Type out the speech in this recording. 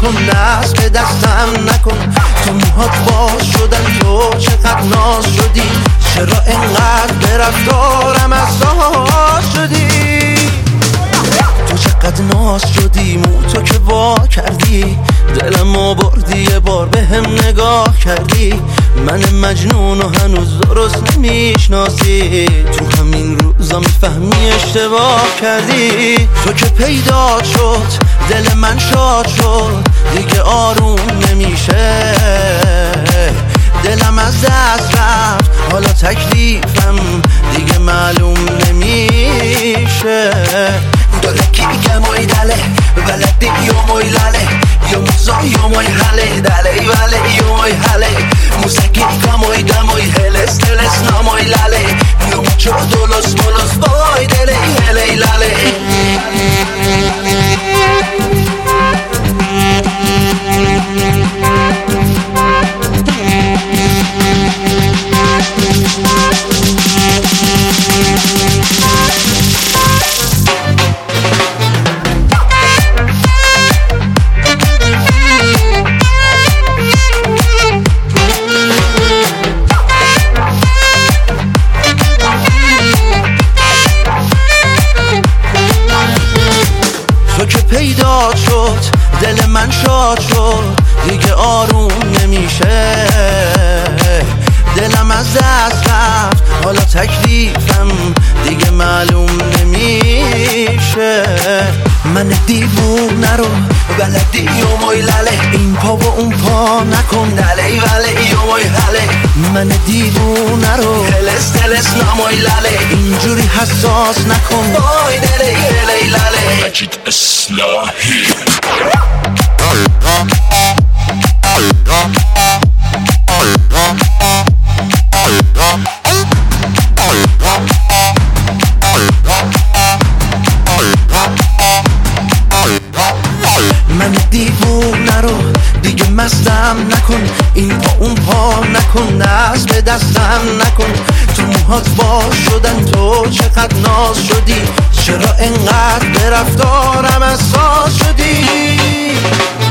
نکن، دست به دستم نکن. تو موهات باز شدن، تو چقدر ناز شدی، چرا انقدر به رفتارم اساس شدی؟ تو چقدر ناز شدی، مو تو که وا کردی، دلمو بردی، یه بار به هم نگاه کردی. من مجنون و هنوز درست نمیشناسی، تو همین روزا میفهمی اشتباه کردی. تو که پیدا شد دل من شاد شد، دیگه آروم نمیشه، دلم از دست رفت، حالا تکلیفم دیگه معلوم نمیشه. Dole che moi dale, valete io moi lale, io so io moi hale, dale vale io moi hale, musaki moi da moi heles teles no moi lale, io mucho dolos molos boy dele hele lale. تو که پیدا شد دل من شاد شد، دیگه آروم نمیشه، دلم از دست رفت، حالا تکلیفم دیگه معلوم نمیشه. من دیوونه رو بلدی و مای لاله، این پا و اون پا نکن، دله وله و مای حله. من دیوونه رو هلس تلس نمای لاله، اینجوری حساس نکن، بای دله هلی لاله. مجید اصلاحی من دیوونه رو دیگه مستم نکن، این پا اون پا نکن، دست به دستم نکن. تو موهات باز شدن، تو چقدر ناز شدی، چرا انقدر به رفتارم اساس شدی؟